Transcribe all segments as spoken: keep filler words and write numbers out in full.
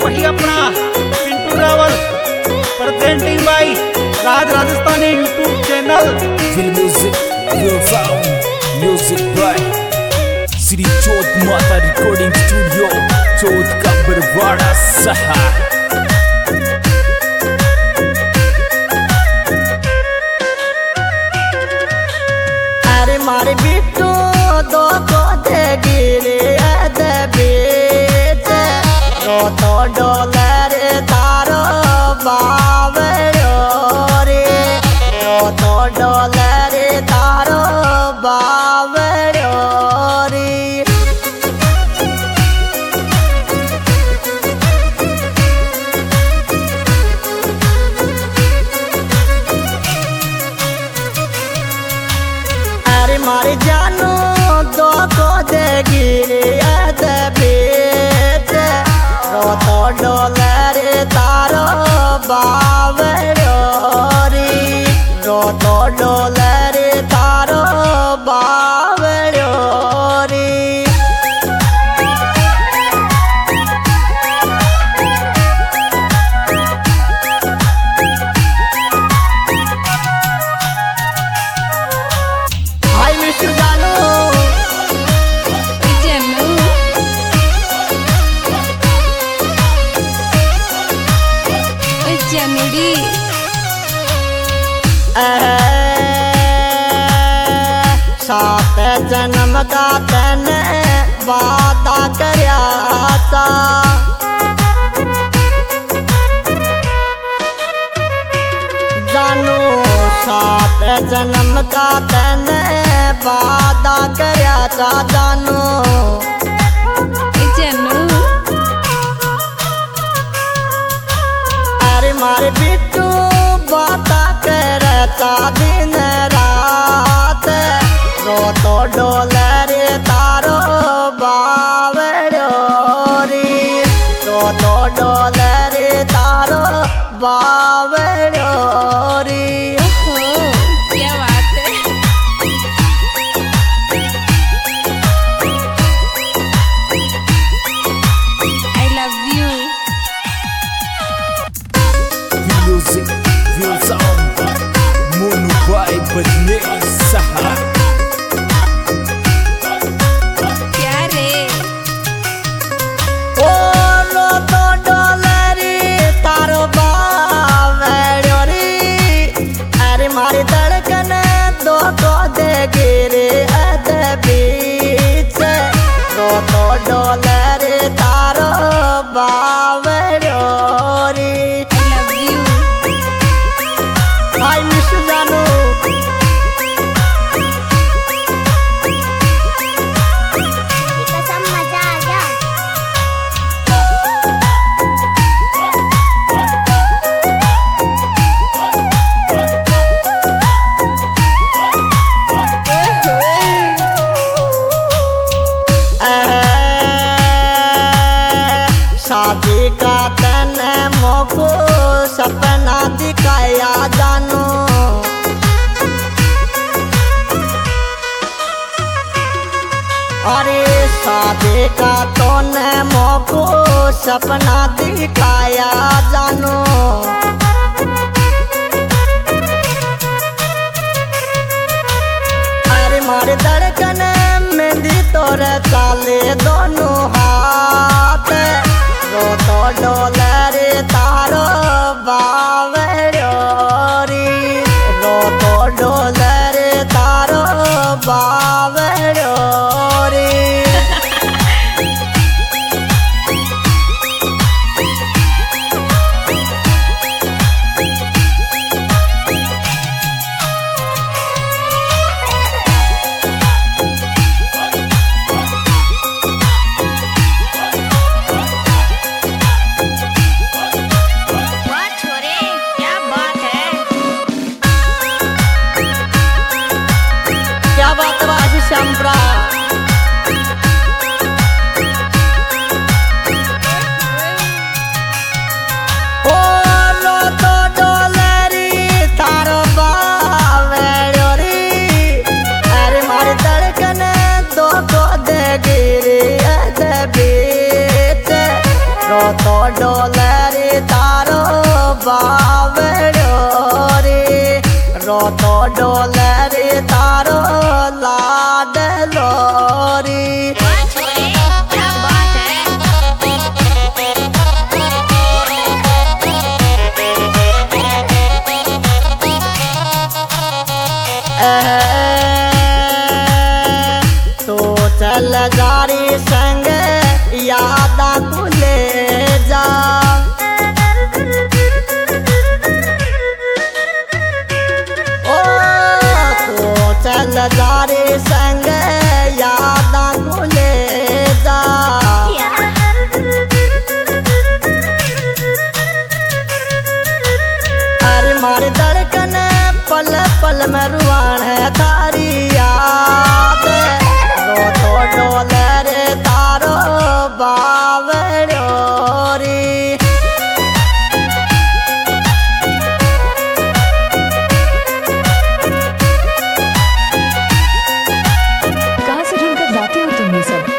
वही अपना Pintu Rawal presenting by Raj Rajasthani YouTube channel film music your sound music by Shri Chauth Mata recording studio चौथ का बरवाड़ा सहा। अरे मारे बिट्टू दो को दे गिरे दे बीच रो तो डॉलर तारो बावरो रे रो तो डॉलर तारो बावरो रे। मारे जानू दो को दे गिरे दे बीच रो तो डॉलर तारो बावरो रे रो तो डॉलर तारो बावरो रे। सात जन्म का तने वादा करया था जानू सात जन्म का तने वादा करया था जानू जानू। अरे मारे बिट्टू बाता करता दिन रात रो तो डॉलर तारो बावरो रे रो तो डॉलर तारो बावरो रे। क्या बात है। I love you। Music your sound Monu by बजने सहा। मारे धड़कन दो को दे गिरे दे बीच रो तो डॉलर तारो बावरो रे। I love you। I miss you जानू। कसम मजा आ गया। शादी का तने मोको सपना दिखाया जानू अरे शादी का तूने मोको सपना दिखाया जानू। अरे मारे धड़कन मेहंदी तोरे चाले दोनों हाथ रो तो डॉलर तारो बावरो रे रो तो डॉलर तारो बावरो रे। रोतो डोले रे तारो बावड़ो रे रोतो डोले रे तारो लाडलो रे तो चल जारी संग यादा तू ले जा ओ तो चल जारी संग यादा तू ले जा अरे मारे धड़कन पल पल में रुआन है थारी याद रो तो डोले रे तारो बावड़ो रे कहाँ से ढूंढकर लाते हो तुम ये सब?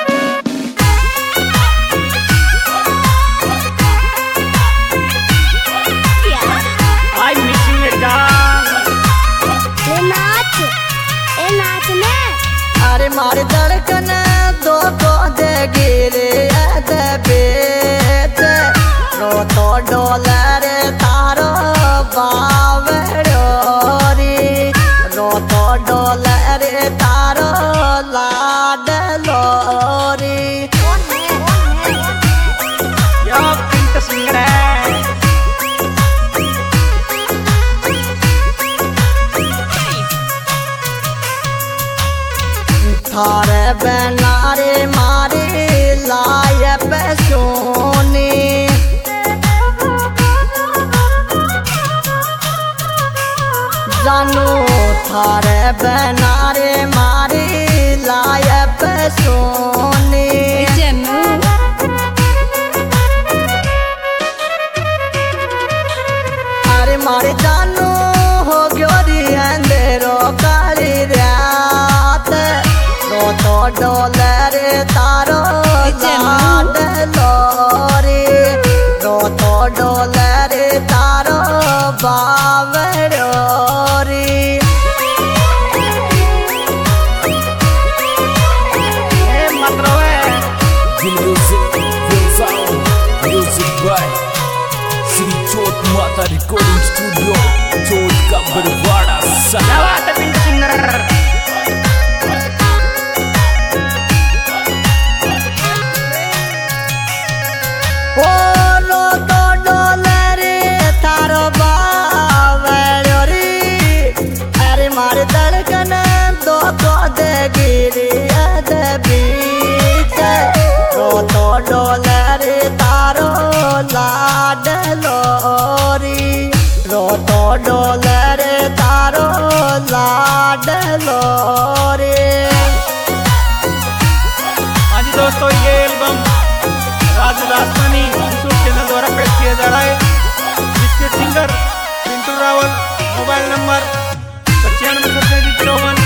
I missing it dance. ए नाच ए नाचने अरे मारे धड़कन दो को दे गिरे दे बेच रो तो डोले रे तारो बावड़ो रे रो तो डोले रे तारो लाडलो रे या पिंक सिंगर है। थारे बनारे मारे लाय पे सोने जानू थारे बनारे मारे लाय पे सोने जानू अरे मारे जानू हो गयो री अंधेरो काली रात रो तो डोले रे तारो लाडलो रे रो तो डोले रे तारो बावड़ो रे ए मत रोए। Feel music, feel sound, music by Sri Chot Mata Recording Studio, Chot ka Barwada क्या Saha. बात है पिंक सिंगर। ओ रो तो डोले रे तारो बावड़ो रे अरे मारे धड़कन दो को दे गिरी दे बीच रो तो डोले रे तारो लाडलो रे रो तो डोले रे तारो लाडलो रे हाँ जी दोस्तों, ये album Raj Rajasthani YouTube channel द्वारा पेश किया जा रहा है, जिसके singer Pintu Rawal. Mobile number पचानवे सत्ताईस चौवन